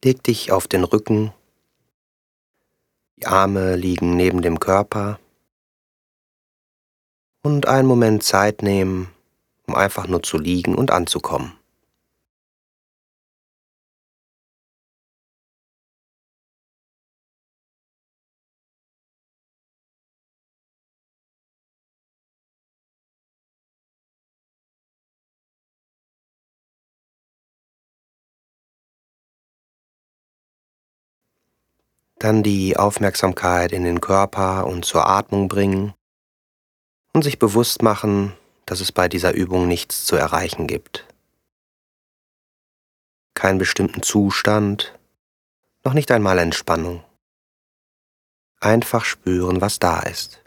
Leg dich auf den Rücken, die Arme liegen neben dem Körper und einen Moment Zeit nehmen, um einfach nur zu liegen und anzukommen. Dann die Aufmerksamkeit in den Körper und zur Atmung bringen und sich bewusst machen, dass es bei dieser Übung nichts zu erreichen gibt. Keinen bestimmten Zustand, noch nicht einmal Entspannung. Einfach spüren, was da ist.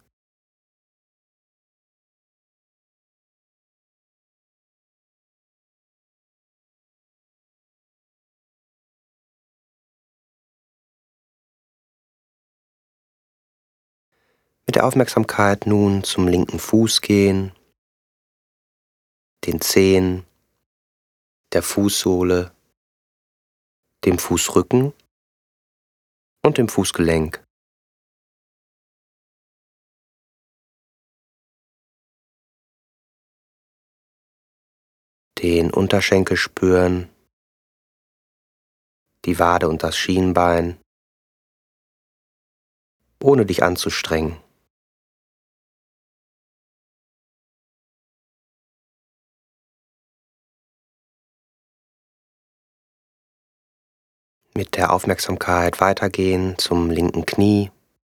Mit der Aufmerksamkeit nun zum linken Fuß gehen, den Zehen, der Fußsohle, dem Fußrücken und dem Fußgelenk. Den Unterschenkel spüren, die Wade und das Schienbein, ohne dich anzustrengen. Mit der Aufmerksamkeit weitergehen zum linken Knie,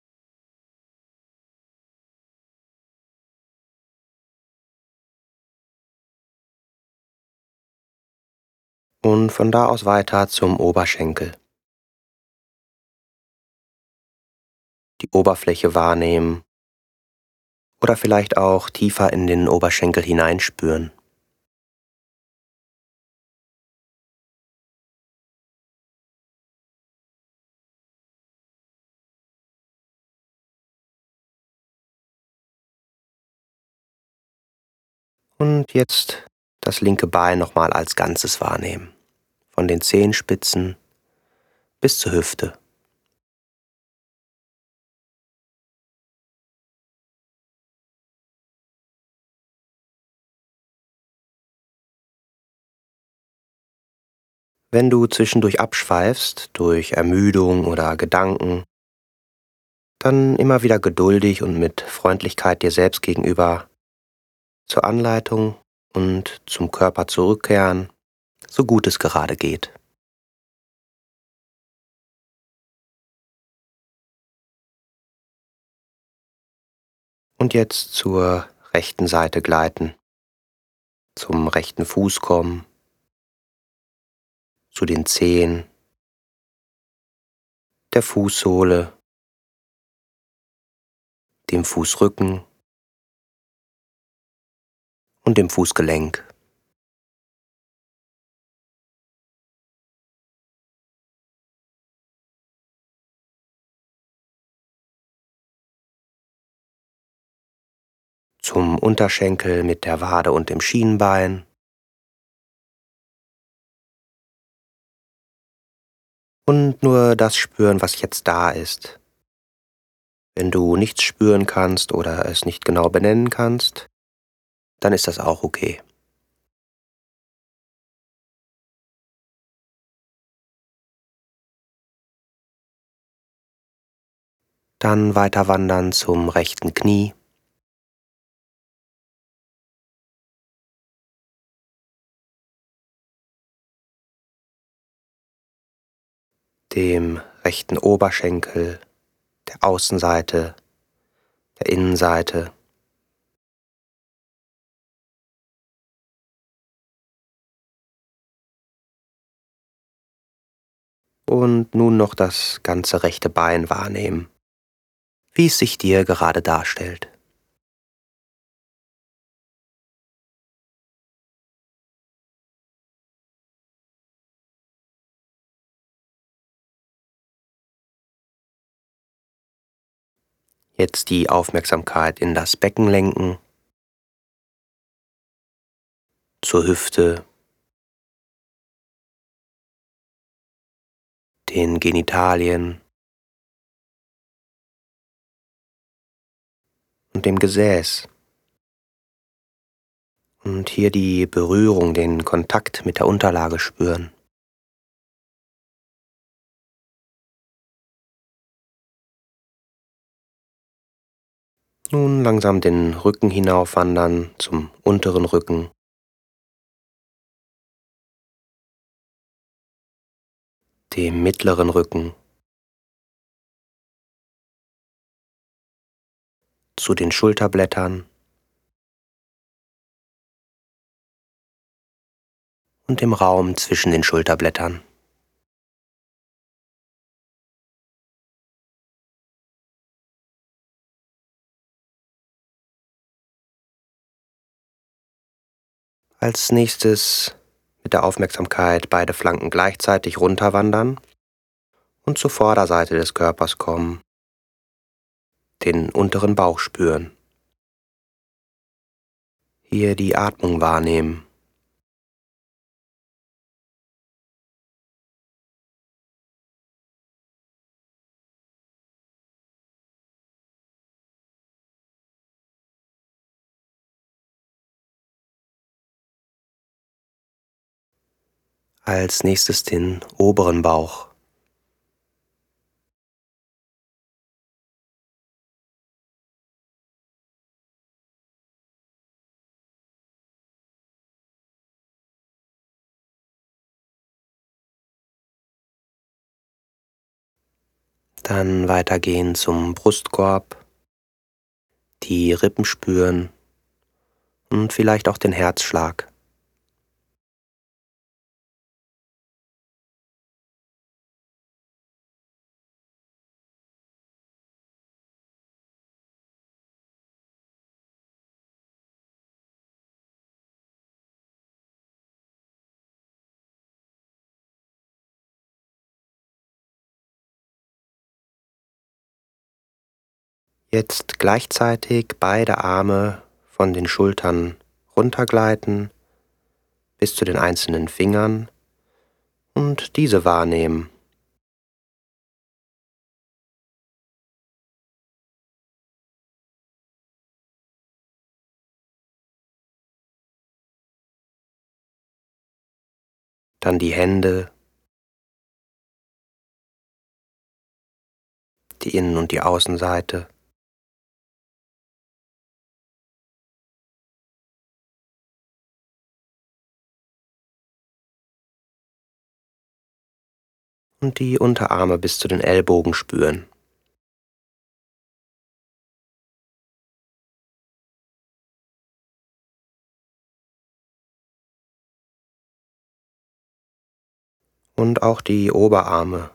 und von da aus weiter zum Oberschenkel. Die Oberfläche wahrnehmen oder vielleicht auch tiefer in den Oberschenkel hineinspüren. Und jetzt das linke Bein nochmal als Ganzes wahrnehmen. Von den Zehenspitzen bis zur Hüfte. Wenn du zwischendurch abschweifst durch Ermüdung oder Gedanken, dann immer wieder geduldig und mit Freundlichkeit dir selbst gegenüber zur Anleitung und zum Körper zurückkehren, so gut es gerade geht. Und jetzt zur rechten Seite gleiten, zum rechten Fuß kommen, zu den Zehen, der Fußsohle, dem Fußrücken und dem Fußgelenk. Zum Unterschenkel mit der Wade und dem Schienbein und nur das spüren, was jetzt da ist. Wenn du nichts spüren kannst oder es nicht genau benennen kannst, dann ist das auch okay. Dann weiter wandern zum rechten Knie, dem rechten Oberschenkel, der Außenseite, der Innenseite und nun noch das ganze rechte Bein wahrnehmen, wie es sich dir gerade darstellt. Jetzt die Aufmerksamkeit in das Becken lenken, zur Hüfte, den Genitalien und dem Gesäß. Und hier die Berührung, den Kontakt mit der Unterlage spüren. Nun langsam den Rücken hinaufwandern zum unteren Rücken, dem mittleren Rücken, zu den Schulterblättern und dem Raum zwischen den Schulterblättern. Als nächstes mit der Aufmerksamkeit beide Flanken gleichzeitig runterwandern und zur Vorderseite des Körpers kommen, den unteren Bauch spüren. Hier die Atmung wahrnehmen. Als nächstes den oberen Bauch. Dann weitergehen zum Brustkorb, die Rippen spüren und vielleicht auch den Herzschlag. Jetzt gleichzeitig beide Arme von den Schultern runtergleiten bis zu den einzelnen Fingern und diese wahrnehmen. Dann die Hände, die Innen- und die Außenseite. Und die Unterarme bis zu den Ellbogen spüren. Und auch die Oberarme,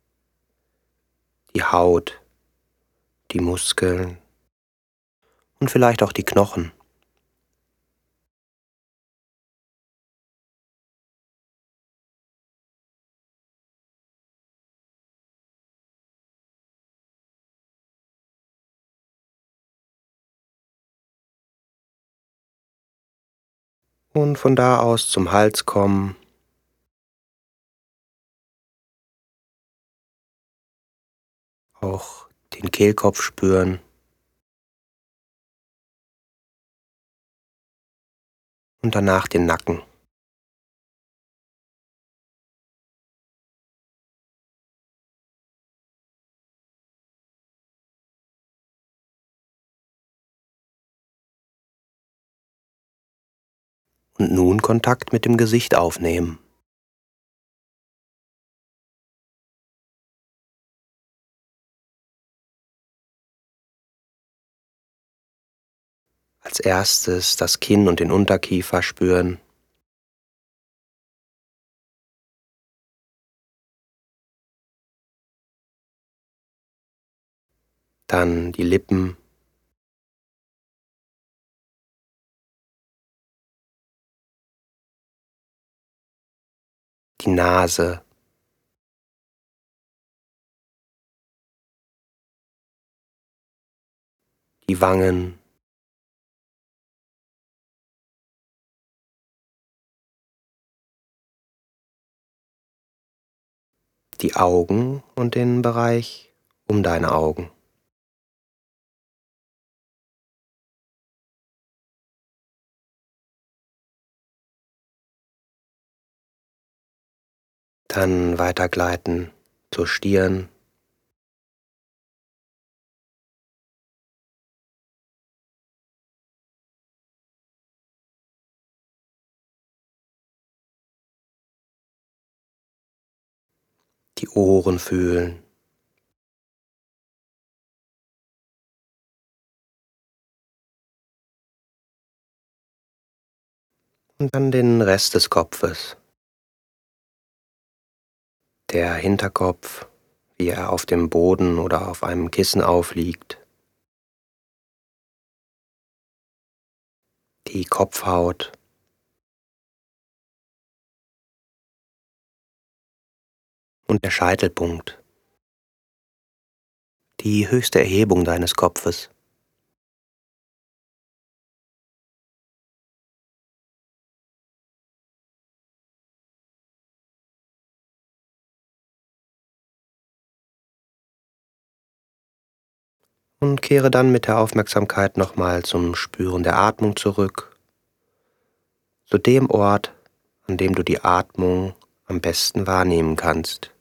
die Haut, die Muskeln und vielleicht auch die Knochen. Und von da aus zum Hals kommen, auch den Kehlkopf spüren und danach den Nacken. Und nun Kontakt mit dem Gesicht aufnehmen. Als erstes das Kinn und den Unterkiefer spüren. Dann die Lippen, die Nase, die Wangen, die Augen und den Bereich um deine Augen. Dann weitergleiten zur Stirn, die Ohren fühlen und dann den Rest des Kopfes, der Hinterkopf, wie er auf dem Boden oder auf einem Kissen aufliegt, die Kopfhaut und der Scheitelpunkt, die höchste Erhebung deines Kopfes. Und kehre dann mit der Aufmerksamkeit nochmal zum Spüren der Atmung zurück, zu dem Ort, an dem du die Atmung am besten wahrnehmen kannst.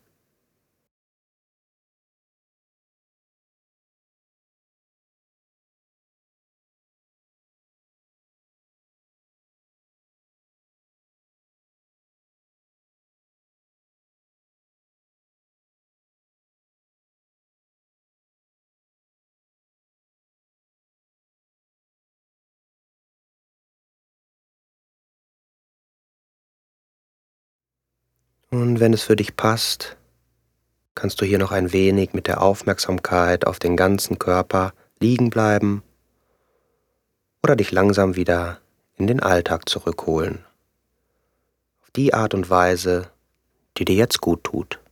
Und wenn es für dich passt, kannst du hier noch ein wenig mit der Aufmerksamkeit auf den ganzen Körper liegen bleiben oder dich langsam wieder in den Alltag zurückholen. Auf die Art und Weise, die dir jetzt gut tut.